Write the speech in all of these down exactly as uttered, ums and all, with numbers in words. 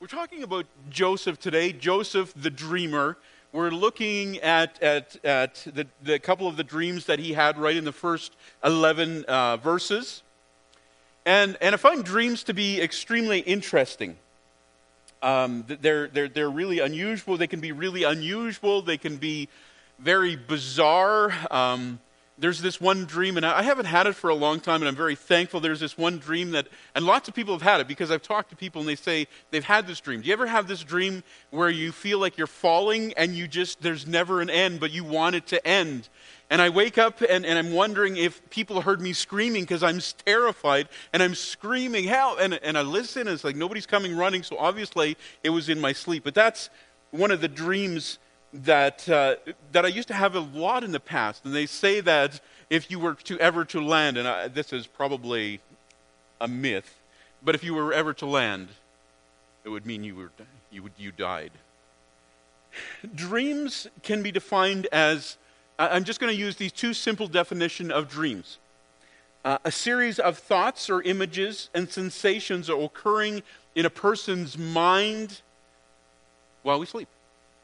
We're talking about Joseph today, Joseph the dreamer. We're looking at at, at the, the couple of the dreams that he had right in the first eleven uh, verses. And, and I find dreams to be extremely interesting. Um, they're, they're, they're really unusual. They can be really unusual. They can be very bizarre. Um, there's this one dream, and I haven't had it for a long time, and I'm very thankful. There's this one dream that, and lots of people have had it because I've talked to people and they say they've had this dream. Do you ever have this dream where you feel like you're falling and you just, there's never an end, but you want it to end? And I wake up and, and I'm wondering if people heard me screaming because I'm terrified and I'm screaming, help! And, and I listen and it's like nobody's coming running, so obviously it was in my sleep. But that's one of the dreams that uh, that I used to have a lot in the past. And they say that if you were to ever to land, and I, this is probably a myth, but if you were ever to land, it would mean you were you would you died. Dreams can be defined as, I'm just going to use these two simple definitions of dreams. Uh, a series of thoughts or images and sensations are occurring in a person's mind while we sleep.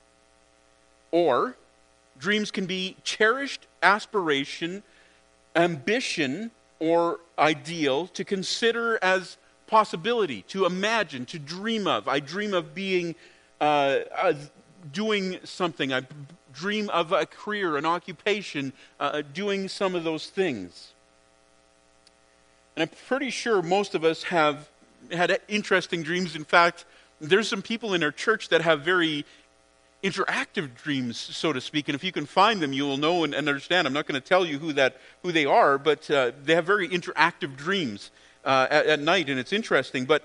Or, dreams can be cherished aspiration, ambition, or ideal to consider as possibility, to imagine, to dream of. I dream of being, uh, uh, doing something. I dream of a career, an occupation, uh, doing some of those things. And I'm pretty sure most of us have had interesting dreams. In fact, there's some people in our church that have very interactive dreams, so to speak, and if you can find them, you will know and, and understand. I'm not going to tell you who that who they are, but uh, they have very interactive dreams uh, at, at night, and it's interesting. But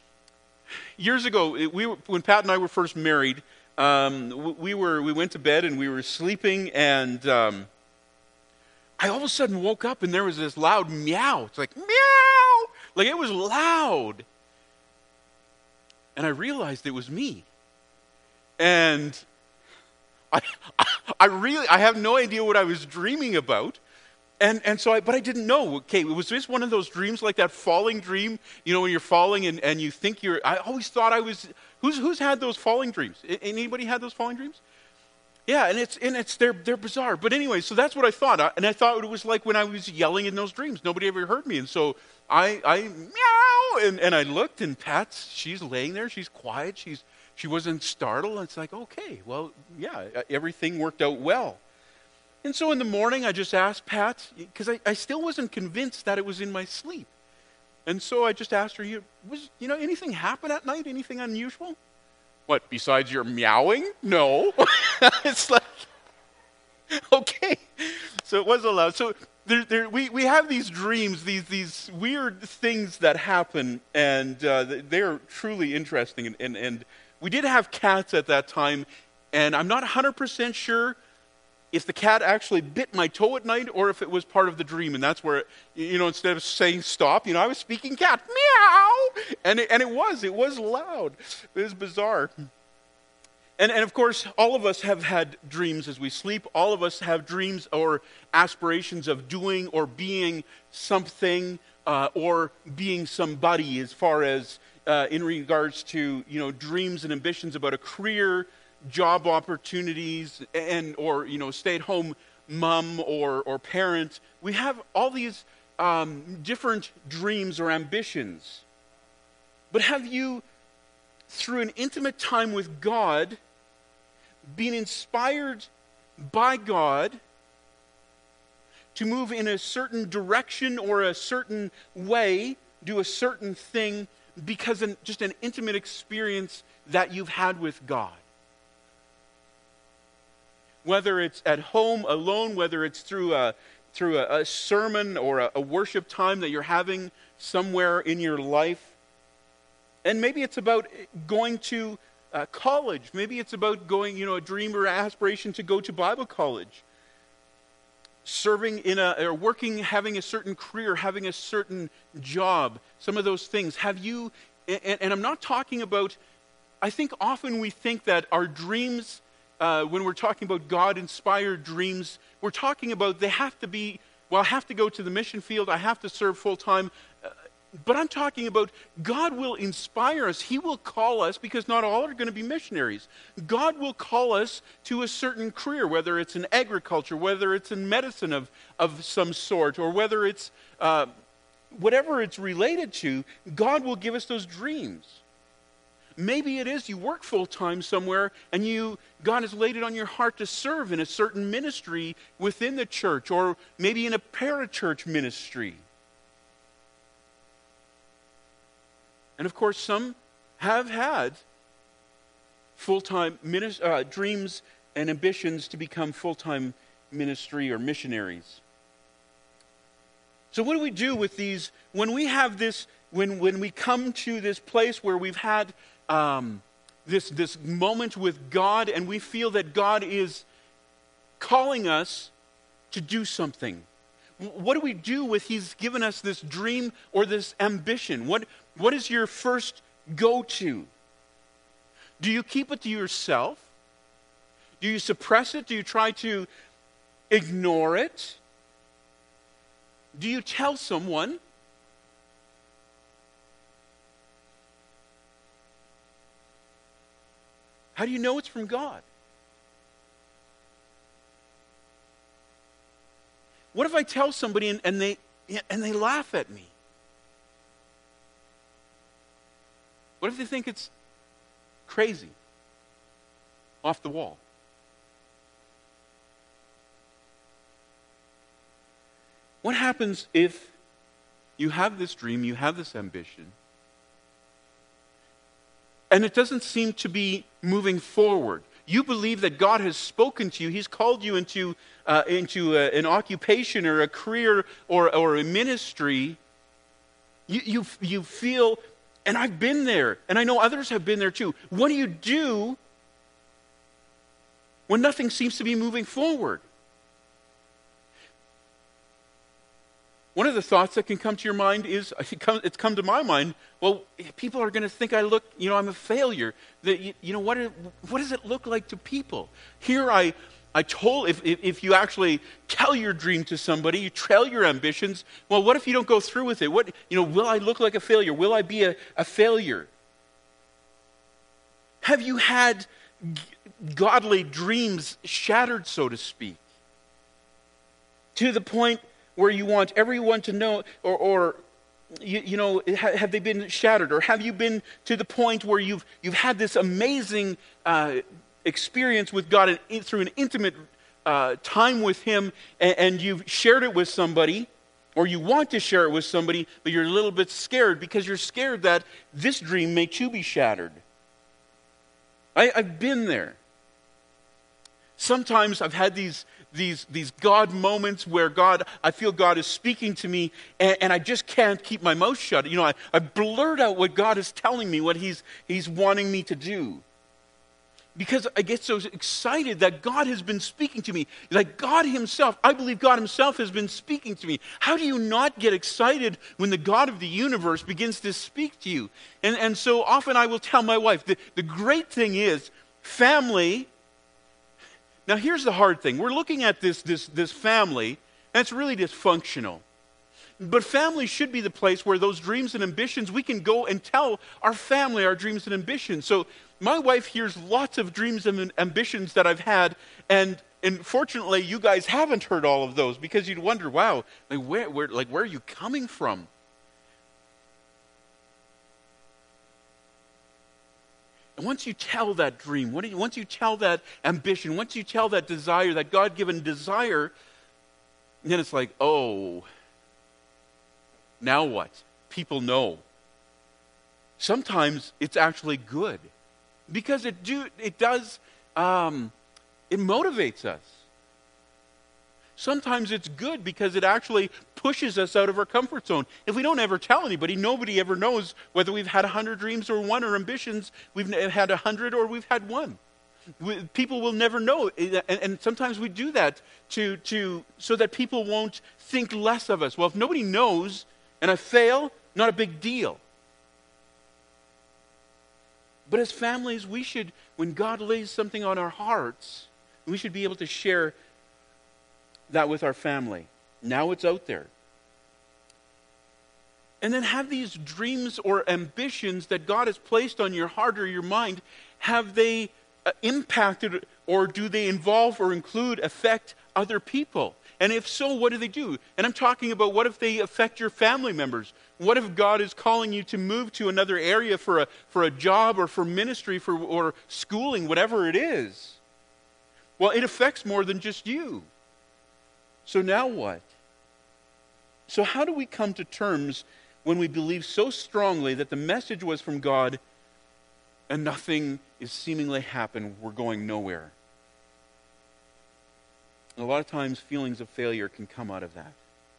years ago, it, we were, when Pat and I were first married, um, we were we went to bed and we were sleeping, and um, I all of a sudden woke up and there was this loud meow. It's like meow, like it was loud, and I realized it was me. And I, I, I really, I have no idea what I was dreaming about, and and so I, but I didn't know. Okay, it was just one of those dreams, like that falling dream. You know, when you're falling and, and you think you're. I always thought I was. Who's who's had those falling dreams? Anybody had those falling dreams? Yeah, and it's and it's they're they're bizarre. But anyway, so that's what I thought, and I thought it was like when I was yelling in those dreams. Nobody ever heard me, and so I I meow, and and I looked, and Pat's she's laying there, she's quiet, she's. She wasn't startled. It's like, okay, well, yeah, everything worked out well. And so in the morning, I just asked Pat, because I, I still wasn't convinced that it was in my sleep. And so I just asked her, you, was, you know, anything happen at night? Anything unusual? What, besides your meowing? No. It's like, okay. So it was allowed. So there, there, we, we have these dreams, these these weird things that happen, and uh, they're truly interesting. And, and, and we did have cats at that time, and I'm not one hundred percent sure if the cat actually bit my toe at night or if it was part of the dream. And that's where, you know, instead of saying stop, you know, I was speaking cat, meow! And it, and it was, it was loud. It was bizarre. And, and of course, all of us have had dreams as we sleep. All of us have dreams or aspirations of doing or being something uh, or being somebody as far as Uh, in regards to, you know, dreams and ambitions about a career, job opportunities, and or, you know, stay-at-home mom or, or parent. We have all these um, different dreams or ambitions. But have you, through an intimate time with God, been inspired by God to move in a certain direction or a certain way, do a certain thing, because of just an intimate experience that you've had with God? Whether it's at home alone, whether it's through a through a, a sermon or a, a worship time that you're having somewhere in your life. And maybe it's about going to uh, college. Maybe it's about going, you know, a dream or aspiration to go to Bible college. Serving in a, or working, having a certain career, having a certain job, some of those things. Have you, and, and I'm not talking about, I think often we think that our dreams, uh, when we're talking about God-inspired dreams, we're talking about they have to be, well, I have to go to the mission field, I have to serve full-time. Uh, But I'm talking about God will inspire us. He will call us, because not all are going to be missionaries. God will call us to a certain career, whether it's in agriculture, whether it's in medicine of, of some sort, or whether it's uh, whatever it's related to. God will give us those dreams. Maybe it is you work full-time somewhere and you God has laid it on your heart to serve in a certain ministry within the church, or maybe in a parachurch ministry. And of course, some have had full-time minis- uh, dreams and ambitions to become full-time ministry or missionaries. So what do we do with these when we have this, when, when we come to this place where we've had um, this, this moment with God and we feel that God is calling us to do something? What do we do with He's given us this dream or this ambition? What What is your first go-to? Do you keep it to yourself? Do you suppress it? Do you try to ignore it? Do you tell someone? How do you know it's from God? What if I tell somebody and, and they and they laugh at me? What if they think it's crazy, off the wall? What happens if you have this dream, you have this ambition, and it doesn't seem to be moving forward? You believe that God has spoken to you. He's called you into, uh, into a, an occupation or a career or, or a ministry. You, you, you feel, and I've been there, and I know others have been there too. What do you do when nothing seems to be moving forward? One of the thoughts that can come to your mind is, it's come to my mind, well, people are going to think I look, you know, I'm a failure. That, you, you know, what, what does it look like to people? Here I, I told, if, if, if you actually tell your dream to somebody, you tell your ambitions, well, what if you don't go through with it? What, you know, will I look like a failure? Will I be a, a failure? Have you had g- godly dreams shattered, so to speak? To the point where you want everyone to know, or, or you, you know, have they been shattered? Or have you been to the point where you've you've had this amazing uh, experience with God and, through an intimate uh, time with Him, and, and you've shared it with somebody, or you want to share it with somebody, but you're a little bit scared because you're scared that this dream may too be shattered? I, I've been there. Sometimes I've had these These these God moments where God, I feel God is speaking to me, and, and I just can't keep my mouth shut. You know, I, I blurt out what God is telling me, what He's He's wanting me to do. Because I get so excited that God has been speaking to me. Like God Himself, I believe God Himself has been speaking to me. How do you not get excited when the God of the universe begins to speak to you? And, and so often I will tell my wife, the, the great thing is, family. Now here's the hard thing. We're looking at this, this, this family, and it's really dysfunctional. But family should be the place where those dreams and ambitions, we can go and tell our family our dreams and ambitions. So my wife hears lots of dreams and ambitions that I've had, and and fortunately you guys haven't heard all of those, because you'd wonder, wow, like where, where, like where are you coming from? And once you tell that dream, once you tell that ambition, once you tell that desire, that God-given desire, then it's like, oh, now what? People know. Sometimes it's actually good, because it do it does um, it motivates us. Sometimes it's good because it actually pushes us out of our comfort zone. If we don't ever tell anybody, nobody ever knows whether we've had a hundred dreams or one, or ambitions. We've had a hundred or we've had one. We, people will never know, and, and sometimes we do that to to so that people won't think less of us. Well, if nobody knows and I fail, not a big deal. But as families, we should, when God lays something on our hearts, we should be able to share that with our family. Now it's out there. And then have these dreams or ambitions that God has placed on your heart or your mind, have they uh, impacted, or do they involve or include, affect other people? And if so, what do they do? And I'm talking about, what if they affect your family members? What if God is calling you to move to another area for a, for a job or for ministry for, or schooling, whatever it is? Well, it affects more than just you. So now what? So how do we come to terms when we believe so strongly that the message was from God and nothing is seemingly happening? We're going nowhere. And a lot of times feelings of failure can come out of that.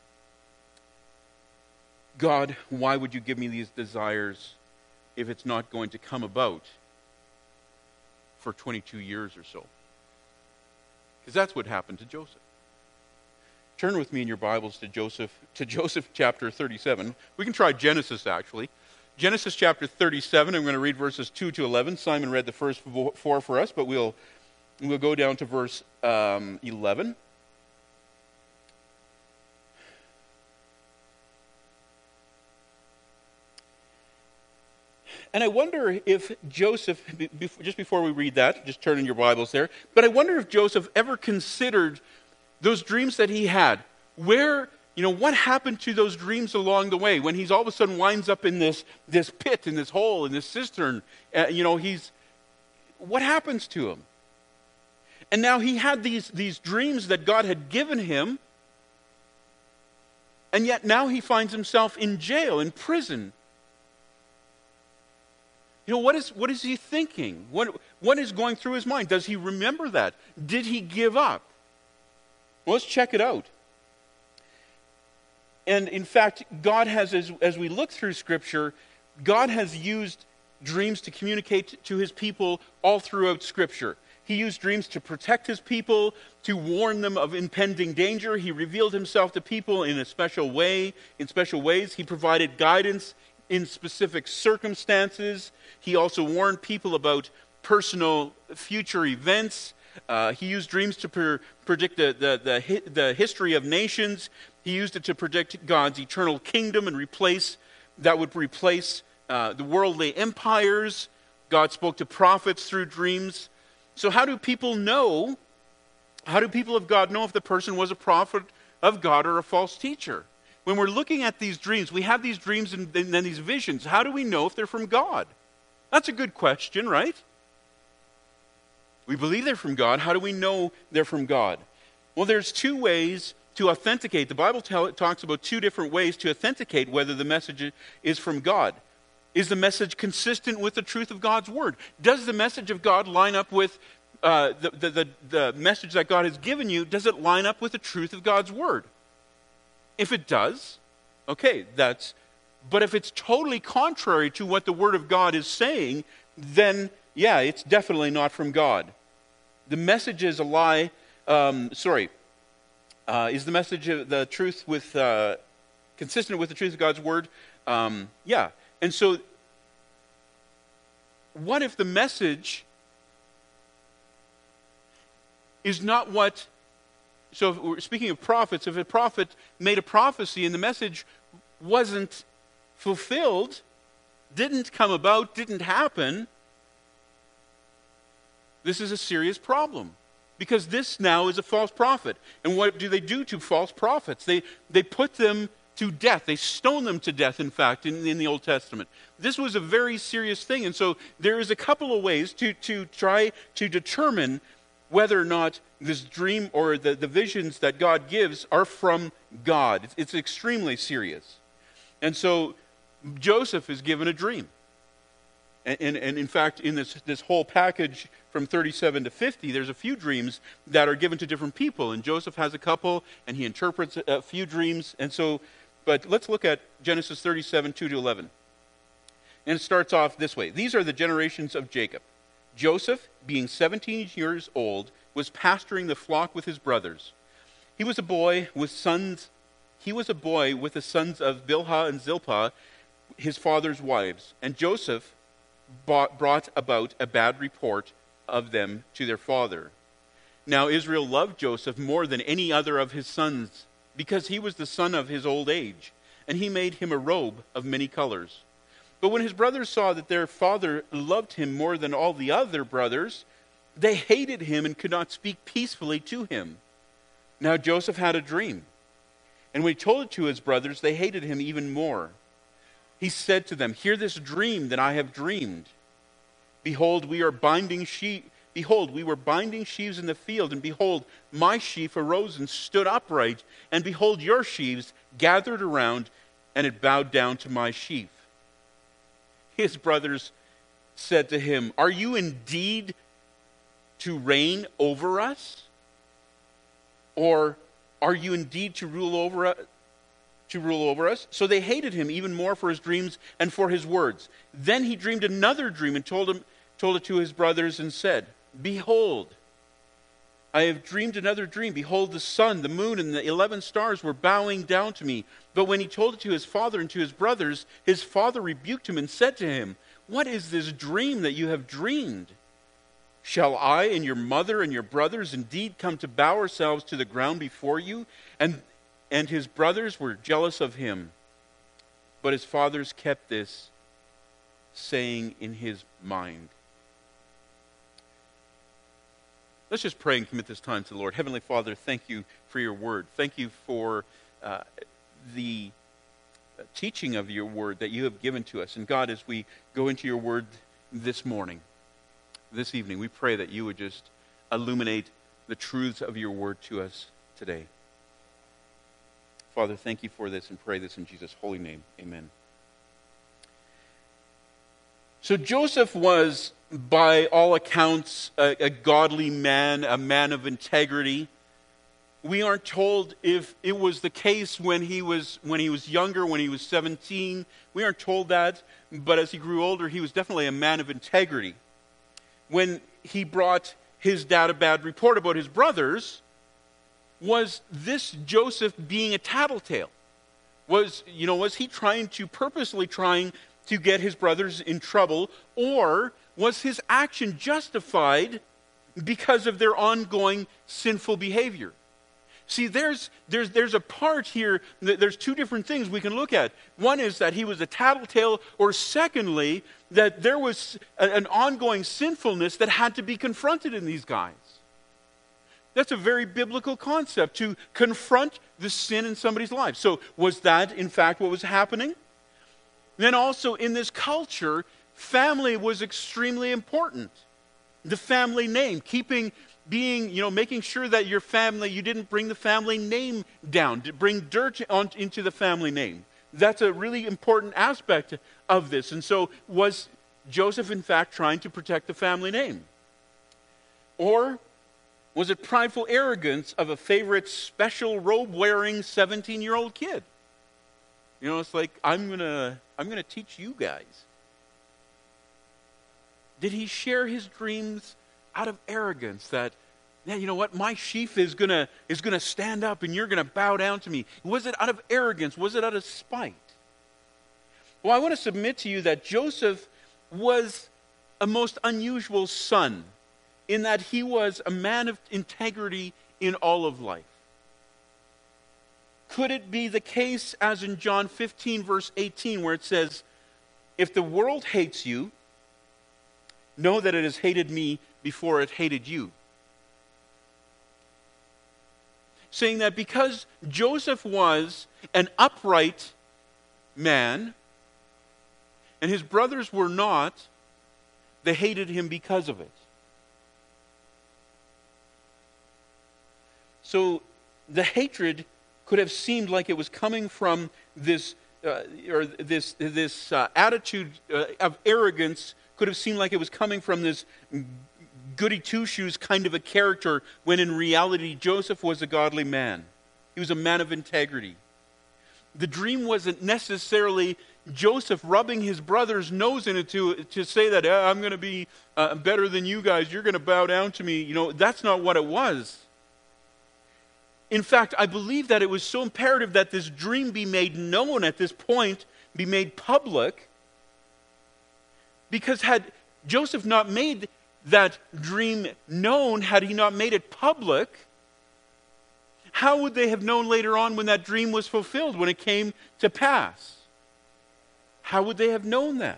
God, why would you give me these desires if it's not going to come about for twenty-two years or so? Because that's what happened to Joseph. Turn with me in your Bibles to Joseph, to Joseph chapter thirty-seven. We can try Genesis, actually. Genesis chapter thirty-seven, I'm going to read verses two to eleven. Simon read the first four for us, but we'll, we'll go down to verse um, eleven. And I wonder if Joseph, just before we read that, just turn in your Bibles there, but I wonder if Joseph ever considered those dreams that he had. Where, you know, what happened to those dreams along the way when he's all of a sudden winds up in this, this pit, in this hole, in this cistern? Uh, you know, he's, what happens to him? And now he had these, these dreams that God had given him, and yet now he finds himself in jail, in prison. You know, what is what is he thinking? What what is going through his mind? Does he remember that? Did he give up? Well, let's check it out. And in fact, God has, as, as we look through Scripture, God has used dreams to communicate to his people all throughout Scripture. He used dreams to protect his people, to warn them of impending danger. He revealed himself to people in a special way, in special ways. He provided guidance in specific circumstances. He also warned people about personal future events. Uh, he used dreams to per- predict the, the, the, the history of nations. He used it to predict God's eternal kingdom and replace, that would replace uh, the worldly empires. God spoke to prophets through dreams. So how do people know, how do people of God know if the person was a prophet of God or a false teacher? When we're looking at these dreams, we have these dreams and then these visions. How do we know if they're from God? That's a good question, right? We believe they're from God. How do we know they're from God? Well, there's two ways to authenticate. The Bible tell, talks about two different ways to authenticate whether the message is from God. Is the message consistent with the truth of God's word? Does the message of God line up with uh, the, the, the, the message that God has given you? Does it line up with the truth of God's word? If it does, okay, that's, but if it's totally contrary to what the Word of God is saying, then, yeah, it's definitely not from God. The message is a lie, um, sorry, uh, is the message of the truth with, uh, consistent with the truth of God's Word? Um, yeah, and so, what if the message is not what... So if we're speaking of prophets, if a prophet made a prophecy and the message wasn't fulfilled, didn't come about, didn't happen, this is a serious problem. Because this now is a false prophet. And what do they do to false prophets? They they put them to death. They stone them to death, in fact, in, in the Old Testament. This was a very serious thing. And so there is a couple of ways to, to try to determine whether or not this dream or the, the visions that God gives are from God. It's, it's extremely serious. And so Joseph is given a dream. And, and, and in fact, in this, this whole package from thirty-seven to fifty, there's a few dreams that are given to different people. And Joseph has a couple, and he interprets a, a few dreams. And so, but let's look at Genesis thirty-seven, two to eleven. And it starts off this way. These are the generations of Jacob. Joseph, being seventeen years old, was pasturing the flock with his brothers. He was a boy with sons. He was a boy with the sons of Bilhah and Zilpah, his father's wives. And Joseph bought, brought about a bad report of them to their father. Now Israel loved Joseph more than any other of his sons, because he was the son of his old age. and he made him a robe of many colors. But when his brothers saw that their father loved him more than all the other brothers, they hated him and could not speak peacefully to him. Now Joseph had a dream, and when he told it to his brothers, they hated him even more. He said to them, "Hear this dream that I have dreamed. Behold, we are binding sheep. Behold, we were binding sheaves in the field, and behold, my sheaf arose and stood upright, and behold, your sheaves gathered around, and it bowed down to my sheaf." His brothers said to him, "Are you indeed to reign over us? Or are you indeed to rule over us?" to rule over us? So they hated him even more for his dreams and for his words. Then he dreamed another dream and told him, told it to his brothers and said, "Behold, I have dreamed another dream. Behold, the sun, the moon, and the eleven stars were bowing down to me." But when he told it to his father and to his brothers, his father rebuked him and said to him, "What is this dream that you have dreamed? Shall I and your mother and your brothers indeed come to bow ourselves to the ground before you?" And And his brothers were jealous of him. But his fathers kept this saying in his mind. Let's just pray and commit this time to the Lord. Heavenly Father, thank you for your word. Thank you for uh, the teaching of your word that you have given to us. And God, as we go into your word this morning, this evening, we pray that you would just illuminate the truths of your word to us today. Father, thank you for this, and pray this in Jesus' holy name. Amen. So Joseph was, by all accounts, a, a godly man, a man of integrity. We aren't told if it was the case when he was when he was younger, when he was seventeen. We aren't told that, but as he grew older, he was definitely a man of integrity. When he brought his dad a bad report about his brothers, was this Joseph being a tattletale? Was, you know, was he trying to, purposely trying to get his brothers in trouble? Or was his action justified because of their ongoing sinful behavior? See, there's, there's, there's a part here, there's two different things we can look at. One is that he was a tattletale, or secondly, that there was a, an ongoing sinfulness that had to be confronted in these guys. That's a very biblical concept, to confront the sin in somebody's life. So was that, in fact, what was happening? Then also, in this culture, family was extremely important. The family name, keeping, being, you know, making sure that your family, you didn't bring the family name down, to bring dirt on, into the family name. That's a really important aspect of this. And so was Joseph, in fact, trying to protect the family name? Or was it prideful arrogance of a favorite special robe-wearing seventeen-year-old kid? You know, it's like, I'm gonna, I'm gonna teach you guys. Did he share his dreams out of arrogance that, yeah, you know what, my sheaf is gonna is gonna stand up and you're gonna bow down to me? Was it out of arrogance? Was it out of spite? Well, I want to submit to you that Joseph was a most unusual son, in that he was a man of integrity in all of life. Could it be the case, as in John fifteen, verse eighteen, where it says, "If the world hates you, know that it has hated me before it hated you"? Saying that because Joseph was an upright man, and his brothers were not, they hated him because of it. So the hatred could have seemed like it was coming from this uh, or this this uh, attitude uh, of arrogance. Could have seemed like it was coming from this goody two-shoes kind of a character, when in reality Joseph was a godly man. He was a man of integrity. The dream wasn't necessarily Joseph rubbing his brother's nose in it to, to say that, ah, I'm going to be uh, better than you guys, you're going to bow down to me. You know, that's not what it was. In fact, I believe that it was so imperative that this dream be made known at this point, be made public, because had Joseph not made that dream known, had he not made it public, how would they have known later on when that dream was fulfilled, when it came to pass? How would they have known that?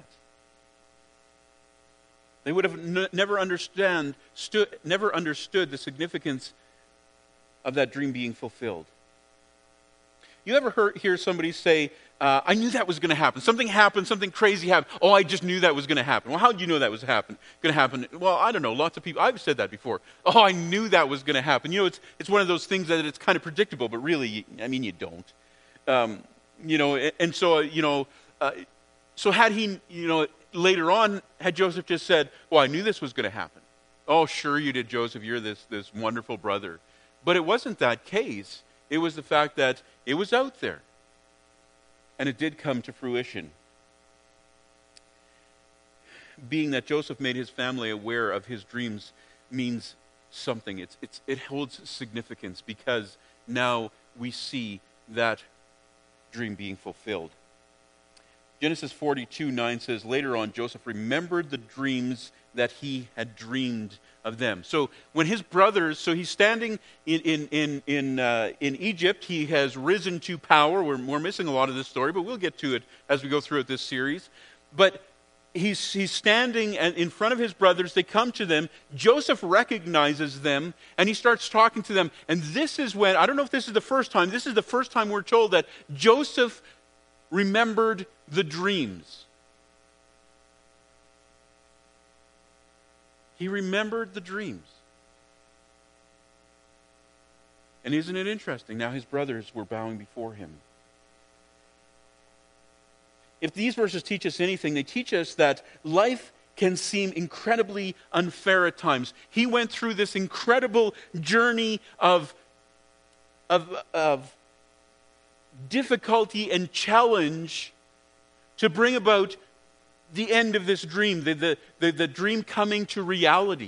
They would have n- never understand, stu- never understood the significance of that dream being fulfilled. You ever heard, hear somebody say, uh, I knew that was going to happen. Something happened, something crazy happened. Oh, I just knew that was going to happen. Well, how did you know that was happen, going to happen? Well, I don't know. Lots of people, I've said that before. Oh, I knew that was going to happen. You know, it's it's one of those things that it's kind of predictable, but really, I mean, you don't. Um, you know, and, and so, you know, uh, so had he, you know, later on, had Joseph just said, well, I knew this was going to happen. Oh, sure you did, Joseph. You're this this wonderful brother. But it wasn't that case. It was the fact that it was out there. And it did come to fruition. Being that Joseph made his family aware of his dreams means something. It's, it's, it holds significance because now we see that dream being fulfilled. Genesis forty-two nine says, later on, Joseph remembered the dreams that he had dreamed of them. So when his brothers, so he's standing in in in in, uh, in Egypt, he has risen to power. We're, we're missing a lot of this story, but we'll get to it as we go through this series. But he's he's standing in front of his brothers. They come to them. Joseph recognizes them, and he starts talking to them. And this is when, I don't know if this is the first time, this is the first time we're told that Joseph remembered the dreams. He remembered the dreams. And isn't it interesting? Now his brothers were bowing before him. If these verses teach us anything, they teach us that life can seem incredibly unfair at times. He went through this incredible journey of, of, of difficulty and challenge to bring about the end of this dream, the, the, the, the dream coming to reality.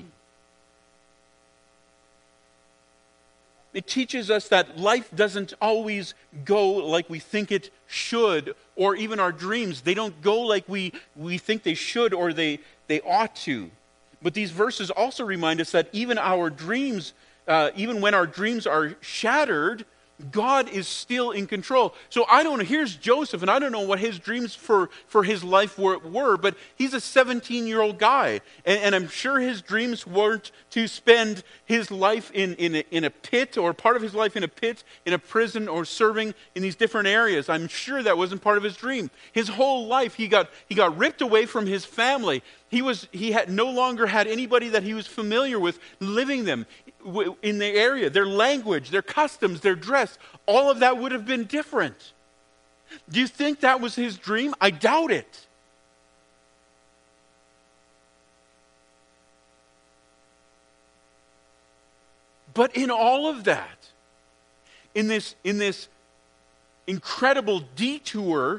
It teaches us that life doesn't always go like we think it should, or even our dreams, they don't go like we, we think they should or they, they ought to. But these verses also remind us that even our dreams, uh, even when our dreams are shattered, God is still in control. So I don't know, here's Joseph, and I don't know what his dreams for, for his life were, were, but he's a seventeen-year-old guy. And, and I'm sure his dreams weren't to spend his life in, in, a, in a pit, or part of his life in a pit, in a prison, or serving in these different areas. I'm sure that wasn't part of his dream. His whole life, he got, he got ripped away from his family. He was he had no longer had anybody that he was familiar with living them in the area. Their language, their customs, their dress, all of that would have been different. Do you think that was his dream? I doubt it. But in all of that, in this in this incredible detour,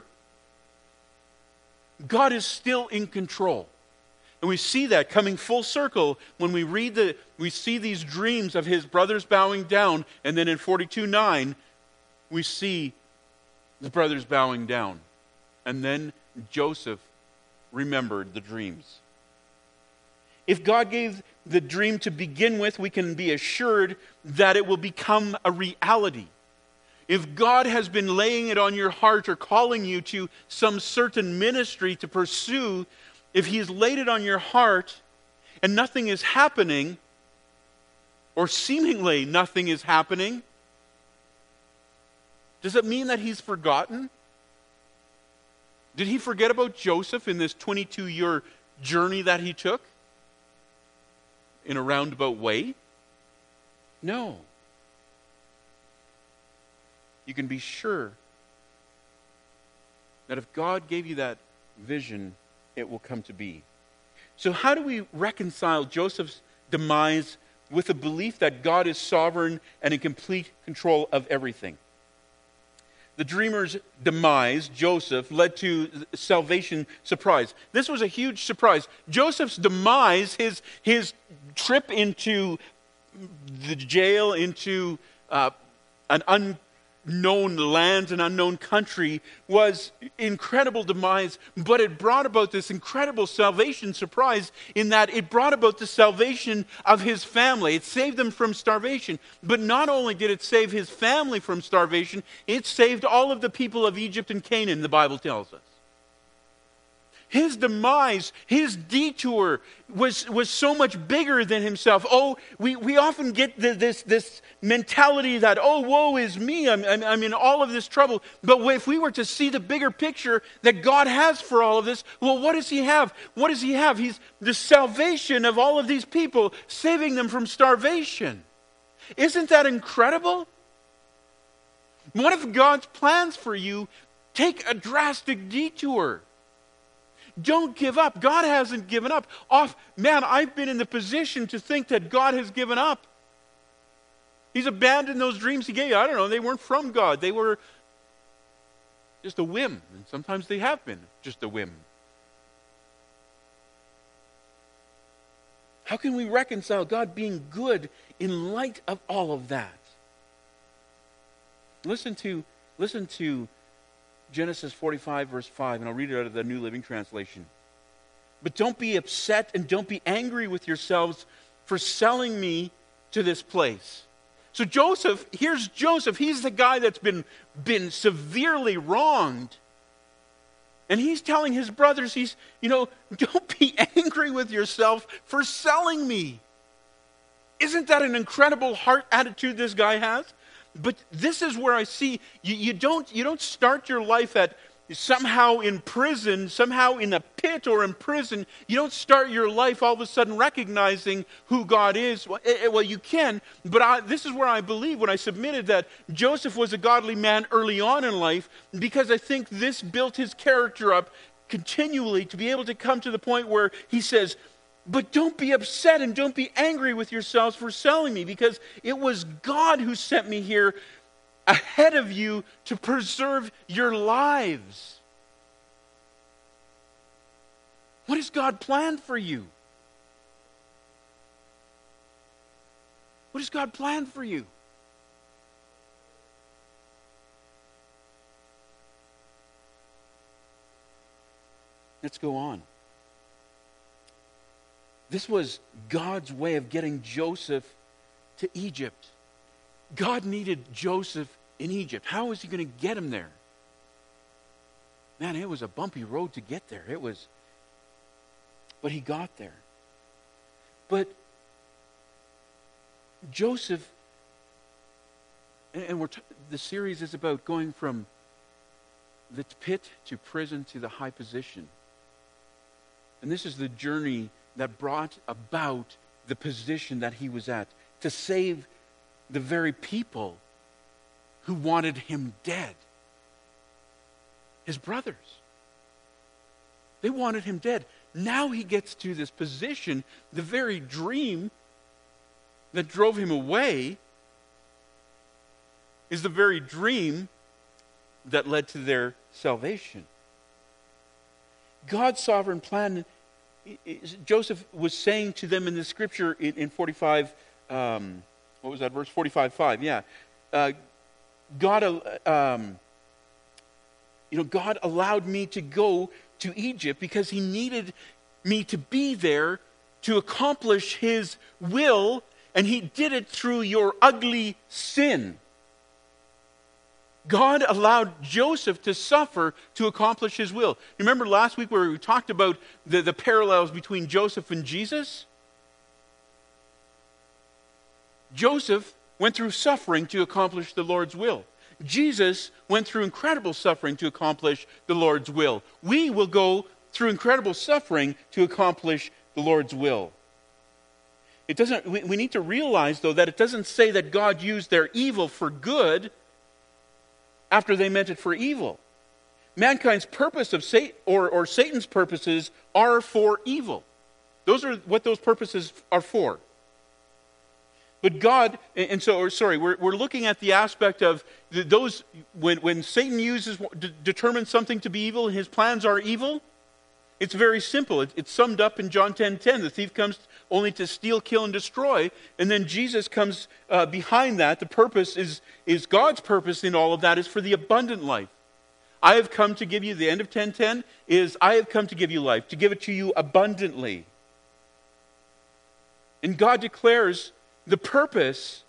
God is still in control. And we see that coming full circle when we read the, we see these dreams of his brothers bowing down, and then in forty-two nine, we see the brothers bowing down. And then Joseph remembered the dreams. If God gave the dream to begin with, we can be assured that it will become a reality. If God has been laying it on your heart or calling you to some certain ministry to pursue, if he has laid it on your heart and nothing is happening, or seemingly nothing is happening, does it mean that he's forgotten? Did he forget about Joseph in this twenty-two-year journey that he took in a roundabout way? No. You can be sure that if God gave you that vision, it will come to be. So how do we reconcile Joseph's demise with the belief that God is sovereign and in complete control of everything? The dreamer's demise, Joseph, led to salvation surprise. This was a huge surprise. Joseph's demise, his, his trip into the jail, into uh, an unknown land, an unknown country, was incredible demise, but it brought about this incredible salvation surprise in that it brought about the salvation of his family. It saved them from starvation. But not only did it save his family from starvation, it saved all of the people of Egypt and Canaan, the Bible tells us. His demise, his detour was, was so much bigger than himself. Oh, we, we often get the, this, this mentality that, oh, woe is me, I'm, I'm, I'm in all of this trouble. But if we were to see the bigger picture that God has for all of this, well, what does he have? What does he have? He's the salvation of all of these people, saving them from starvation. Isn't that incredible? What if God's plans for you take a drastic detour? Don't give up. God hasn't given up. Off, man, I've been in the position to think that God has given up. He's abandoned those dreams he gave you. I don't know, they weren't from God. They were just a whim. And sometimes they have been just a whim. How can we reconcile God being good in light of all of that? Listen to, listen to Genesis forty-five, verse five, and I'll read it out of the New Living Translation. But don't be upset and don't be angry with yourselves for selling me to this place. So Joseph, here's Joseph. He's the guy that's been, been severely wronged. And he's telling his brothers, he's, you know, don't be angry with yourself for selling me. Isn't that an incredible heart attitude this guy has? But this is where I see you, you don't you don't start your life at somehow in prison, somehow in a pit or in prison. You don't start your life all of a sudden recognizing who God is. Well, it, well you can, but I, this is where I believe when I submitted that Joseph was a godly man early on in life, because I think this built his character up continually to be able to come to the point where he says, but don't be upset and don't be angry with yourselves for selling me, because it was God who sent me here ahead of you to preserve your lives. What has God planned for you? What has God planned for you? Let's go on. This was God's way of getting Joseph to Egypt. God needed Joseph in Egypt. How was he going to get him there? Man, it was a bumpy road to get there. It was, but he got there. But Joseph, and we're t- the series is about going from the pit to prison to the high position. And this is the journey that brought about the position that he was at, to save the very people who wanted him dead. His brothers. They wanted him dead. Now he gets to this position, the very dream that drove him away is the very dream that led to their salvation. God's sovereign plan, Joseph was saying to them in the scripture in, in forty-five, um, what was that verse? forty-five five, yeah. Uh, God, um, you know, God allowed me to go to Egypt because he needed me to be there to accomplish his will, and he did it through your ugly sin. God allowed Joseph to suffer to accomplish his will. You remember last week where we talked about the, the parallels between Joseph and Jesus? Joseph went through suffering to accomplish the Lord's will. Jesus went through incredible suffering to accomplish the Lord's will. We will go through incredible suffering to accomplish the Lord's will. It doesn't. We, we need to realize, though, that it doesn't say that God used their evil for good after they meant it for evil. Mankind's purpose of Satan, or, or Satan's purposes are for evil. Those are what those purposes are for. But God, and so, or sorry, we're, we're looking at the aspect of the, those, when, when Satan uses, de- determines something to be evil and his plans are evil, It's very simple. It, it's summed up in John ten ten. The thief comes only to steal, kill, and destroy. And then Jesus comes uh, behind that. The purpose is, is God's purpose in all of that is for the abundant life. I have come to give you, the end of ten ten is, I have come to give you life, to give it to you abundantly. And God declares the purpose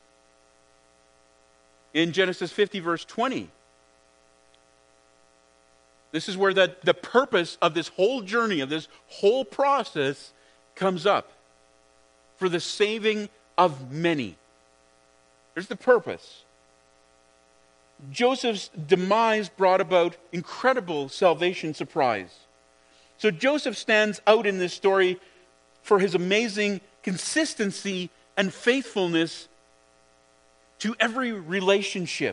in Genesis fifty, verse twenty. This is where that the purpose of this whole journey, of this whole process, comes up. For the saving of many. There's the purpose. Joseph's demise brought about incredible salvation surprise. So Joseph stands out in this story for his amazing consistency and faithfulness to every relationship.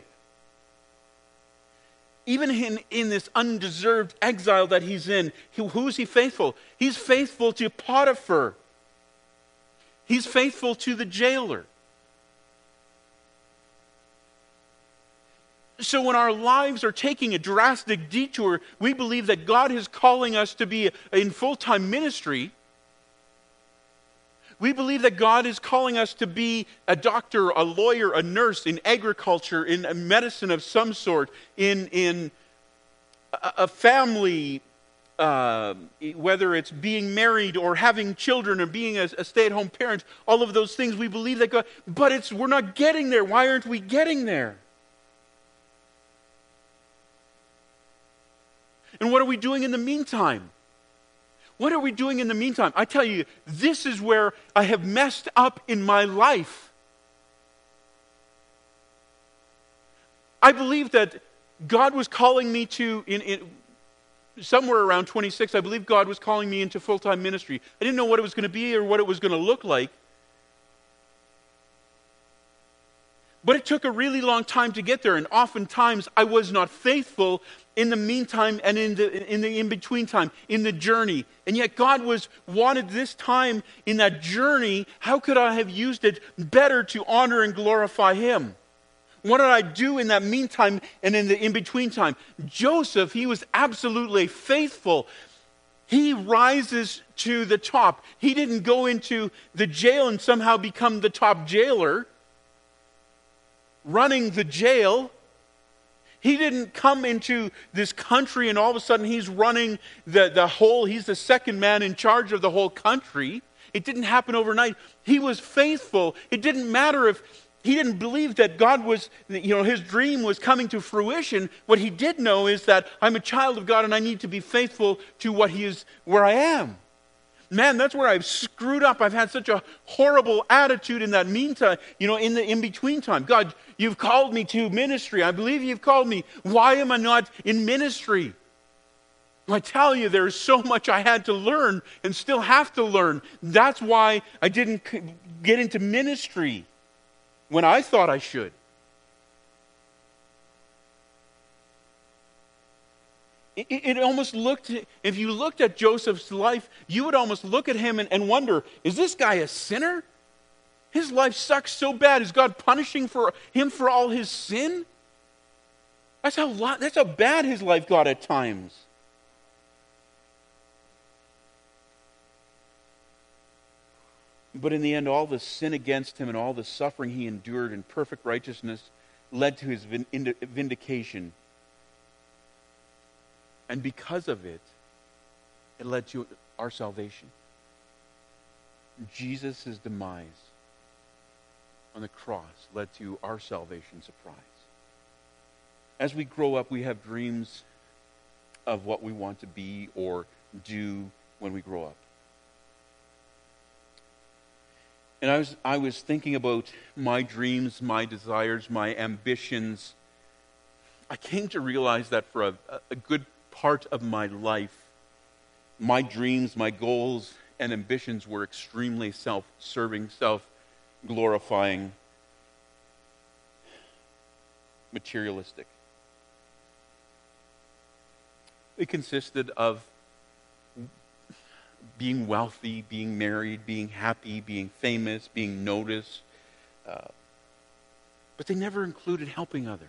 Even in, in this undeserved exile that he's in, he, who is he faithful? He's faithful to Potiphar. He's faithful to the jailer. So when our lives are taking a drastic detour, we believe that God is calling us to be in full-time ministry. We believe that God is calling us to be a doctor, a lawyer, a nurse, in agriculture, in medicine of some sort, in, in a, a family, uh, whether it's being married or having children or being a, a stay-at-home parent, all of those things, we believe that God, but it's we're not getting there. Why aren't we getting there? And what are we doing in the meantime? What are we doing in the meantime? I tell you, this is where I have messed up in my life. I believe that God was calling me to, in, in somewhere around twenty-six, I believe God was calling me into full-time ministry. I didn't know what it was going to be or what it was going to look like. But it took a really long time to get there, and oftentimes I was not faithful in the meantime and in the in the in-between time, in the journey. And yet God was wanted this time in that journey, how could I have used it better to honor and glorify Him? What did I do in that meantime and in the in-between time? Joseph, he was absolutely faithful. He rises to the top. He didn't go into the jail and somehow become the top jailer, running the jail. He didn't come into this country and all of a sudden he's running the, the whole, he's the second man in charge of the whole country. It didn't happen overnight. He was faithful. It didn't matter if he didn't believe that God was, you know, his dream was coming to fruition. What he did know is that I'm a child of God and I need to be faithful to what he is, where I am. Man, that's where I've screwed up. I've had such a horrible attitude in that meantime, you know, in the in-between time. God, you've called me to ministry. I believe you've called me. Why am I not in ministry? I tell you, there's so much I had to learn and still have to learn. That's why I didn't get into ministry when I thought I should. It, it almost looked, if you looked at Joseph's life, you would almost look at him and, and wonder, is this guy a sinner? His life sucks so bad. Is God punishing for him for all his sin? That's how, that's how bad his life got at times. But in the end, all the sin against him and all the suffering he endured in perfect righteousness led to his vindication. And because of it, it led to our salvation. Jesus' demise on the cross led to our salvation surprise. As we grow up, we have dreams of what we want to be or do when we grow up. And I was, I was thinking about my dreams, my desires, my ambitions. I came to realize that for a, a good part of my life, my dreams, my goals, and ambitions were extremely self-serving, self-glorifying, materialistic. It consisted of being wealthy, being married, being happy, being famous, being noticed. Uh, but they never included helping others,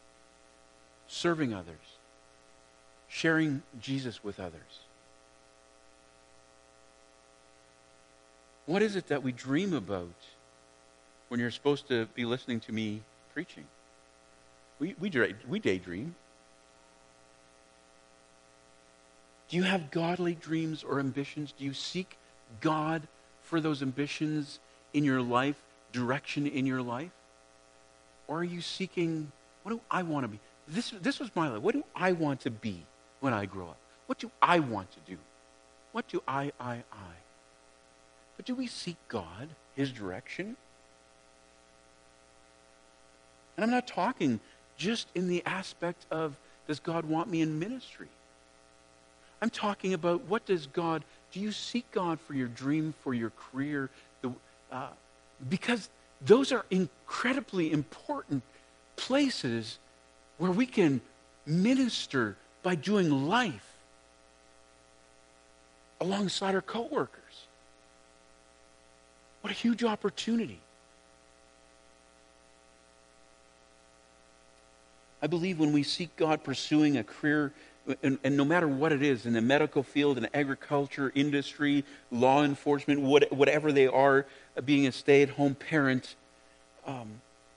serving others, sharing Jesus with others. What is it that we dream about when you're supposed to be listening to me preaching? We, we, we daydream. Do you have godly dreams or ambitions? Do you seek God for those ambitions in your life, direction in your life? Or are you seeking, what do I want to be? This, this was my life. What do I want to be when I grow up? What do I want to do? What do I, I, I? But do we seek God, his direction? And I'm not talking just in the aspect of, does God want me in ministry? I'm talking about, what does God, do you seek God for your dream, for your career? The, uh, because those are incredibly important places where we can minister by doing life alongside our coworkers. What a huge opportunity. I believe when we seek God pursuing a career, and, and no matter what it is, in the medical field, in agriculture, industry, law enforcement, what, whatever they are, being a stay-at-home parent, um,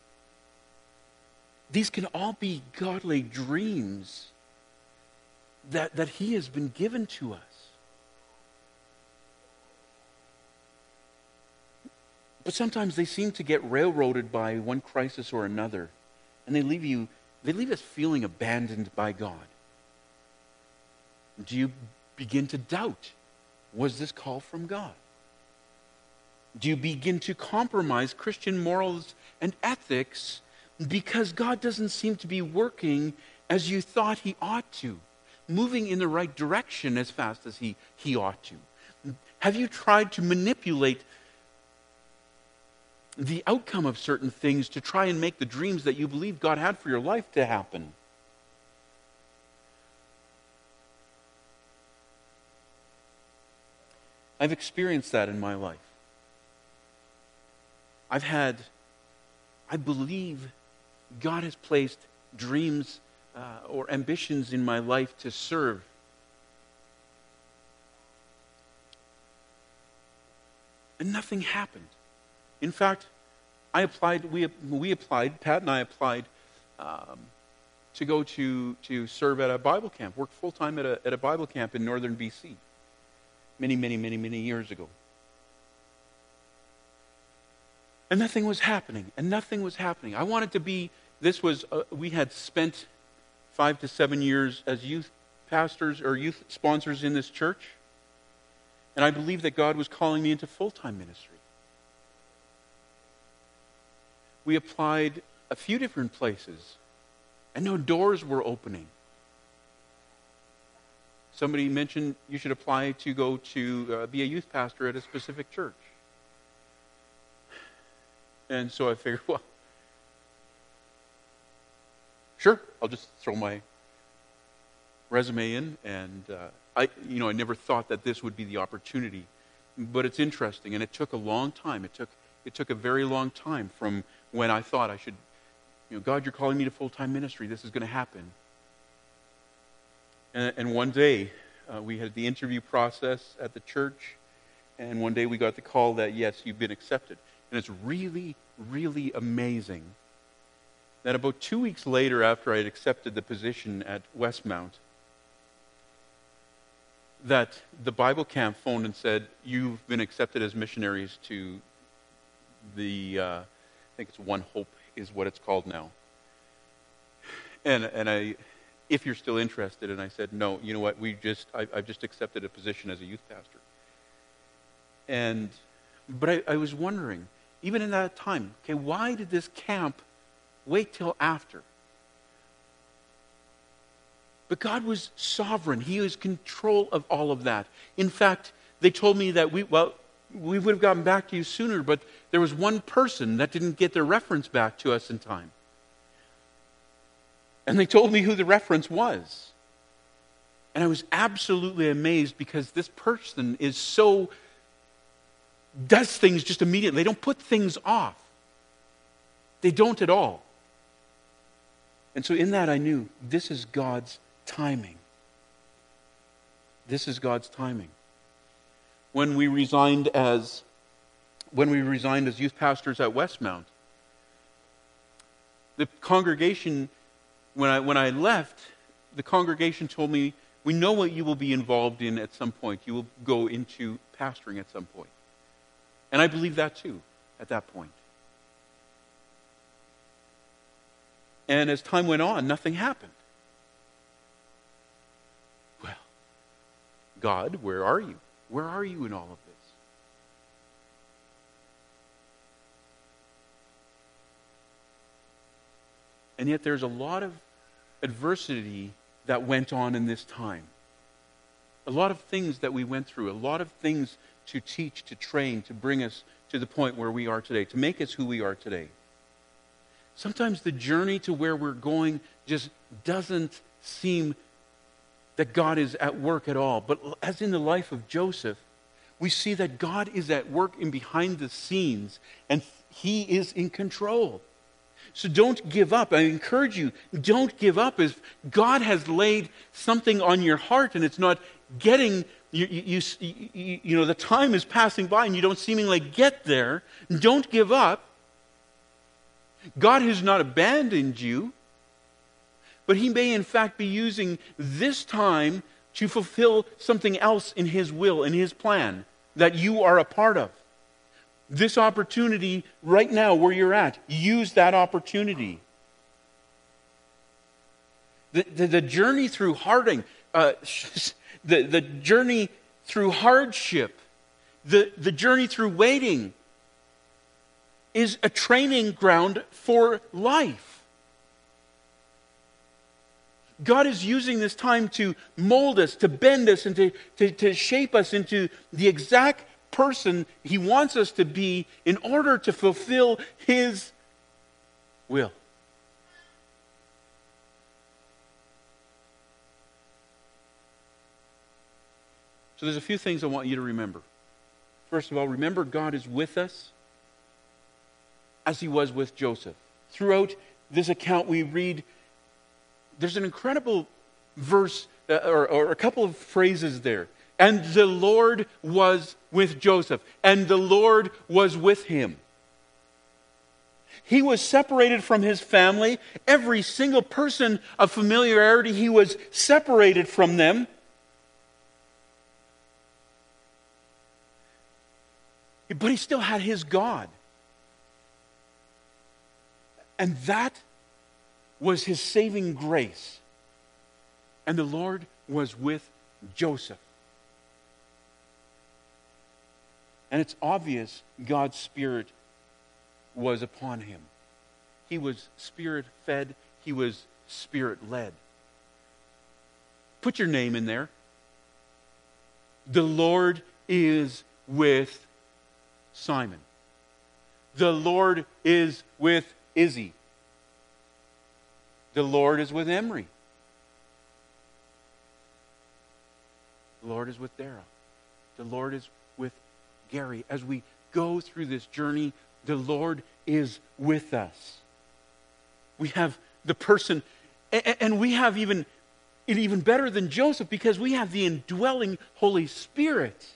these can all be godly dreams that, that he has been given to us. But sometimes they seem to get railroaded by one crisis or another, and they leave you, they leave us feeling abandoned by God. Do you begin to doubt, was this call from God? Do you begin to compromise Christian morals and ethics because God doesn't seem to be working as you thought he ought to, moving in the right direction as fast as he, he ought to? Have you tried to manipulate the outcome of certain things to try and make the dreams that you believe God had for your life to happen? I've experienced that in my life. I've had, I believe God has placed dreams uh, or ambitions in my life to serve. And nothing happened. In fact, I applied, we, we applied, Pat and I applied um, to go to, to serve at a Bible camp, work full-time at a, at a Bible camp in northern B C many, many, many, many years ago. And nothing was happening, and nothing was happening. I wanted to be, this was, uh, we had spent five to seven years as youth pastors or youth sponsors in this church, and I believed that God was calling me into full-time ministry. We applied a few different places, and no doors were opening. Somebody mentioned you should apply to go to uh, be a youth pastor at a specific church. And so I figured, well, sure, I'll just throw my resume in. And uh, I, you know, I never thought that this would be the opportunity. But it's interesting, and it took a long time. It took it took a very long time from when I thought I should, you know, God, you're calling me to full-time ministry. This is going to happen. And, and one day, uh, we had the interview process at the church, and one day we got the call that, yes, you've been accepted. And it's really, really amazing that about two weeks later, after I had accepted the position at Westmount, that the Bible camp phoned and said, you've been accepted as missionaries to the, uh, I think it's One Hope is what it's called now. And and I... if you're still interested. And I said, no, you know what, we just, I, I've just accepted a position as a youth pastor. And, but I, I was wondering, even in that time, okay, why did this camp wait till after? But God was sovereign. He was in control of all of that. In fact, they told me that we, well, we would have gotten back to you sooner, but there was one person that didn't get their reference back to us in time. And they told me who the reference was. And I was absolutely amazed because this person is so, does things just immediately. They don't put things off. They don't at all. And so in that I knew this is God's timing. This is God's timing. When we resigned as when we resigned as youth pastors at Westmount. The congregation, when I when I left, the congregation told me, we know what you will be involved in at some point. You will go into pastoring at some point. And I believe that too, at that point. And as time went on, nothing happened. Well, God, where are you? Where are you in all of this? And yet there's a lot of adversity that went on in this time. A lot of things that we went through, a lot of things to teach, to train, to bring us to the point where we are today, to make us who we are today. Sometimes the journey to where we're going just doesn't seem that God is at work at all. But as in the life of Joseph, we see that God is at work in behind the scenes, and he is in control. So don't give up. I encourage you, don't give up. If God has laid something on your heart and it's not getting, you, you, you, you know, the time is passing by and you don't seemingly get there, don't give up. God has not abandoned you, but he may in fact be using this time to fulfill something else in his will, in his plan, that you are a part of. This opportunity right now where you're at, use that opportunity. The, the, the journey through harding, uh, the, the journey through hardship, the, the journey through waiting is a training ground for life. God is using this time to mold us, to bend us, and to, to, to shape us into the exact person he wants us to be in order to fulfill his will. So there's a few things I want you to remember. First of all, remember God is with us as he was with Joseph. Throughout this account we read, there's an incredible verse uh, or, or a couple of phrases there. And the Lord was with Joseph, and the Lord was with him. He was separated from his family. Every single person of familiarity, he was separated from them. But he still had his God. And that was his saving grace. And the Lord was with Joseph. And it's obvious God's Spirit was upon him. He was Spirit-fed. He was Spirit-led. Put your name in there. The Lord is with Simon. The Lord is with Izzy. The Lord is with Emery. The Lord is with Dara. The Lord is with Gary. As we go through this journey, the Lord is with us. We have the person, and we have even, even better than Joseph, because we have the indwelling Holy Spirit.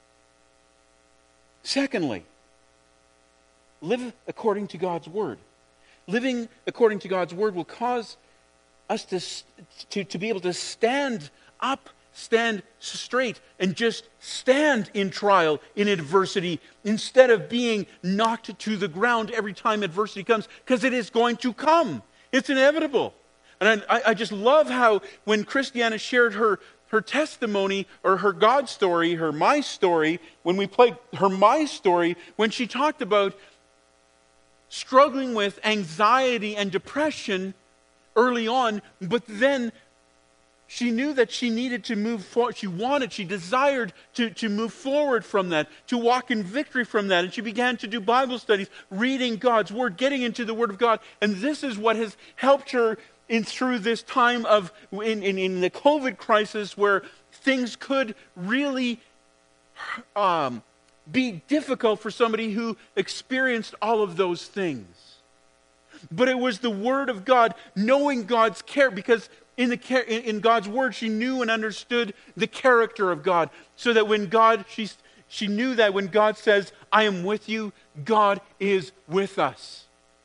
Secondly, live according to God's Word. Living according to God's Word will cause us to, to, to be able to stand up, stand straight, and just stand in trial, in adversity, instead of being knocked to the ground every time adversity comes, because it is going to come. It's inevitable. And I, I just love how when Christiana shared her, her testimony, or her God story, her my story, when we played her my story, when she talked about struggling with anxiety and depression early on, but then she knew that she needed to move forward. She wanted, she desired to, to move forward from that, to walk in victory from that. And she began to do Bible studies, reading God's Word, getting into the Word of God. And this is what has helped her in through this time of, in, in, in the COVID crisis, where things could really um, be difficult for somebody who experienced all of those things. But it was the Word of God, knowing God's care, because in the in God's Word she knew and understood the character of God, so that when God, she She knew that when God says, I am with you, God is with us.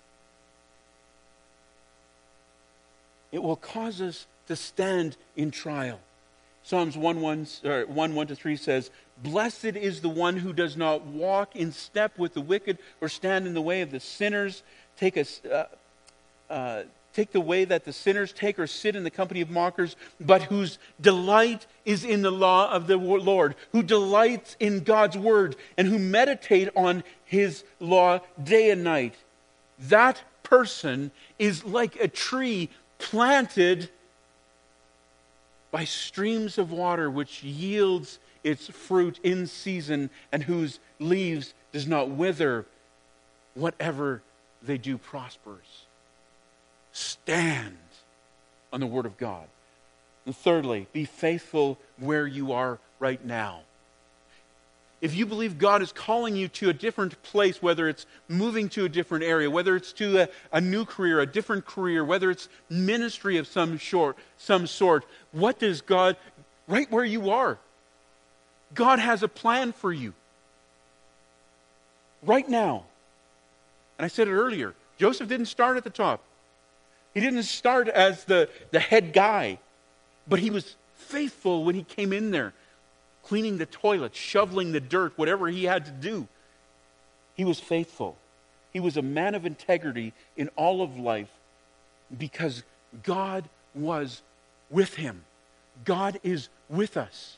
It will cause us to stand in trial. Psalms one, one, or one, one to three says, Blessed is the one who does not walk in step with the wicked or stand in the way of the sinners. Take a, uh, uh, take the way that the sinners take or sit in the company of mockers, but whose delight is in the law of the Lord, who delights in God's word, and who meditate on his law day and night. That person is like a tree planted by streams of water, which yields its fruit in season, and whose leaves does not wither. Whatever they do prospers. Stand on the word of God. And thirdly, be faithful where you are right now. If you believe God is calling you to a different place, whether it's moving to a different area, whether it's to a, a new career, a different career, whether it's ministry of some sort, some sort, what does God, right where you are, God has a plan for you. Right now. And I said it earlier, Joseph didn't start at the top. He didn't start as the, the head guy, but he was faithful when he came in there, cleaning the toilets, shoveling the dirt, whatever he had to do. He was faithful. He was a man of integrity in all of life because God was with him. God is with us.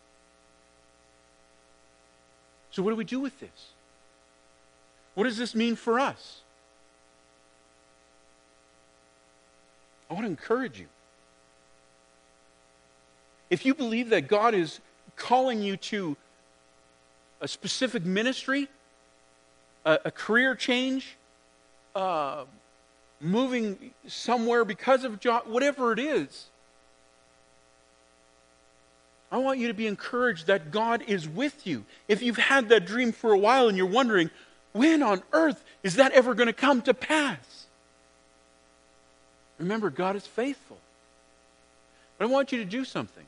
So what do we do with this? What does this mean for us? I want to encourage you. If you believe that God is calling you to a specific ministry, a, a career change, uh, moving somewhere because of job, whatever it is, I want you to be encouraged that God is with you. If you've had that dream for a while and you're wondering, when on earth is that ever going to come to pass? Remember, God is faithful. But I want you to do something.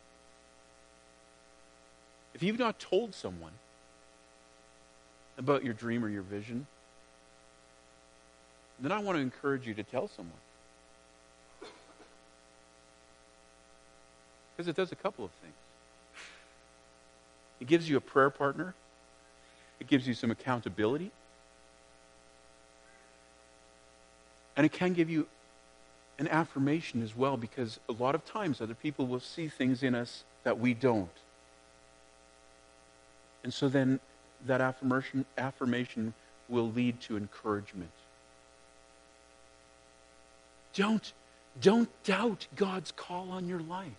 If you've not told someone about your dream or your vision, then I want to encourage you to tell someone. Because it does a couple of things. It gives you a prayer partner. It gives you some accountability. And it can give you an affirmation as well, because a lot of times other people will see things in us that we don't. And so then that affirmation, affirmation will lead to encouragement. Don't, don't doubt God's call on your life.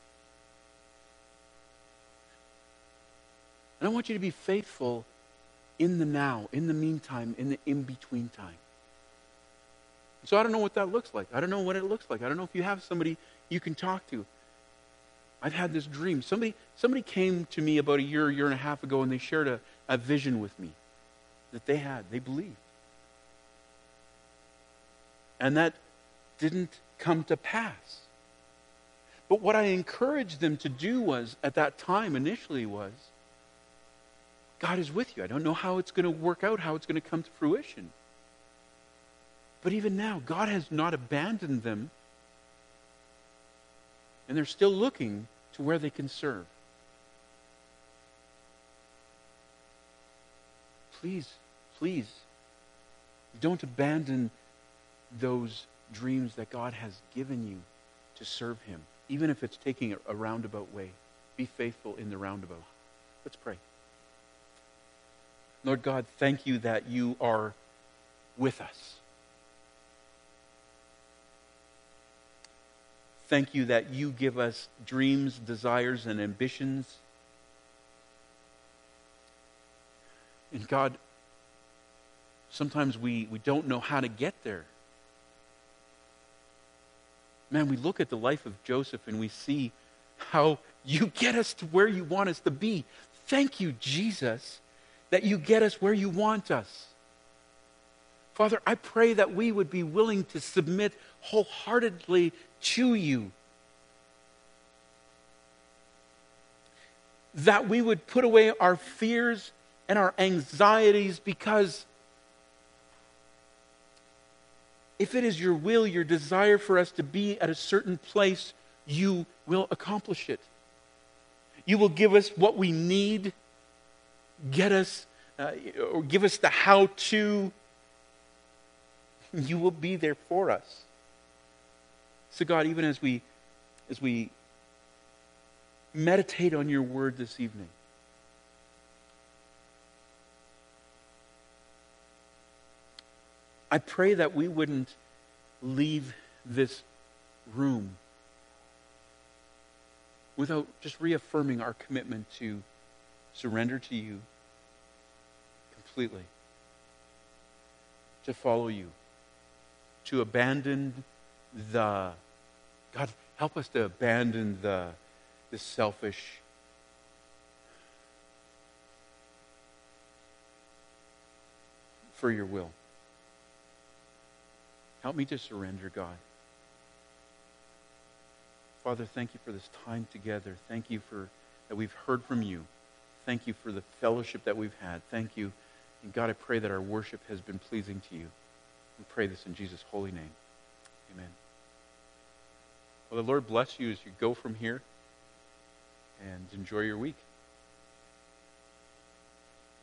And I want you to be faithful in the now, in the meantime, in the in-between time. So I don't know what that looks like. I don't know what it looks like. I don't know if you have somebody you can talk to. I've had this dream. Somebody somebody came to me about a year, year and a half ago, and they shared a, a vision with me that they had, they believed. And that didn't come to pass. But what I encouraged them to do was, at that time initially was, God is with you. I don't know how it's going to work out, how it's going to come to fruition. But even now, God has not abandoned them, and they're still looking to where they can serve. Please, please, don't abandon those dreams that God has given you to serve him, even if it's taking a roundabout way. Be faithful in the roundabout. Let's pray. Lord God, thank you that you are with us. Thank you that you give us dreams, desires, and ambitions. And God, sometimes we, we don't know how to get there. Man, we look at the life of Joseph and we see how you get us to where you want us to be. Thank you, Jesus, that you get us where you want us. Father, I pray that we would be willing to submit wholeheartedly to you. that we would put away our fears and our anxieties, because if it is your will, your desire for us to be at a certain place, you will accomplish it. You will give us what we need, get us, uh, or give us the how-to. You will be there for us. So God, even as we, as we meditate on your word this evening, I pray that we wouldn't leave this room without just reaffirming our commitment to surrender to you completely, to follow you, to abandon the, God, help us to abandon the, the selfish, for your will. Help me to surrender, God. Father, thank you for this time together. Thank you for that we've heard from you. Thank you for the fellowship that we've had. Thank you. And God, I pray that our worship has been pleasing to you. We pray this in Jesus' holy name. Amen. Well, the Lord bless you as you go from here, and enjoy your week.